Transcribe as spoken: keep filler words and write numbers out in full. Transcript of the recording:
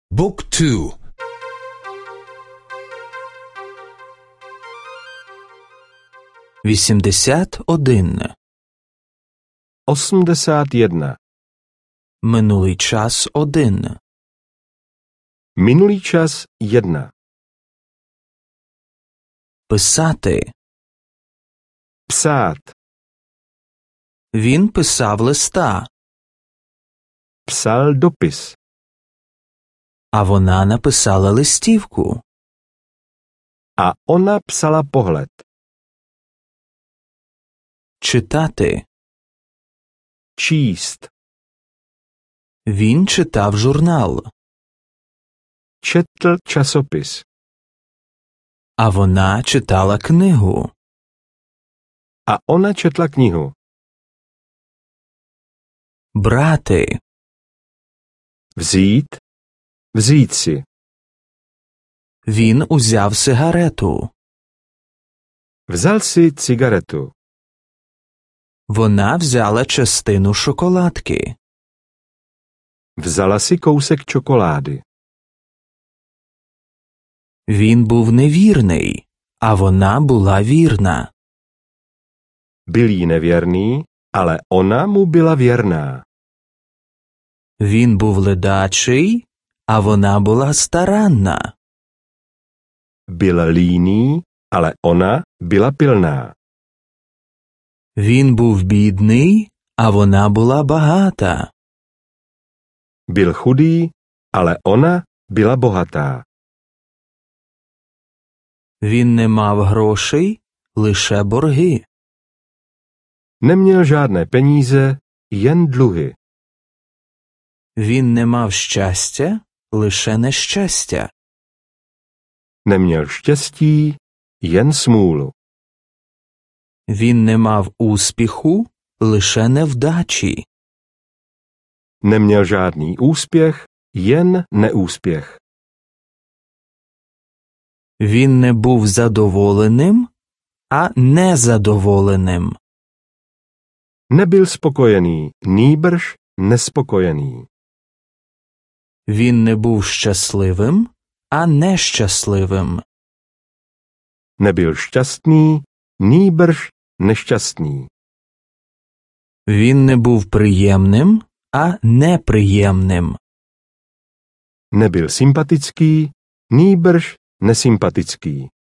Book two. вісімдесят один. osmdesát jedna. Минулий час один. Minulý čas jedna. Писати. Psát. Він писав листа, Psal dopis. а вона написала листівку. A ona psala pohled. Читати. Číst. Він читав журнал, Četl časopis. а вона читала книгу. A ona četla knihu. Брати. Vzít. Vzít si. Він узяв сигарету. Vzal si cigaretu. Вона взяла частину шоколадки. Vzala si kousek čokolády. Він був невірний, а вона була вірна. Byl jí nevěrný, ale ona mu byla věrná. Він був ледачий, а вона була старанна. Byl líný, ale ona byla pilná. Він був бідний, а вона була багата. Byl chudý, ale ona byla bohatá. Він не мав грошей, лише борги. Neměl žádné peníze, jen dluhy. Він не мав щастя, лише нещастя. Neměl štěstí, jen smůlu. Він не мав успіху, лише невдачі. Neměl žádný úspěch, jen neúspěch. Він не був задоволеним, а незадоволеним. Nebyl spokojený, nýbrž nespokojený. Він не був щасливим, а нещасливим. Nebyl šťastný, nýbrž nešťastný. Він не був приємним, а неприємним. Nebyl sympatický, nýbrž nesympatický.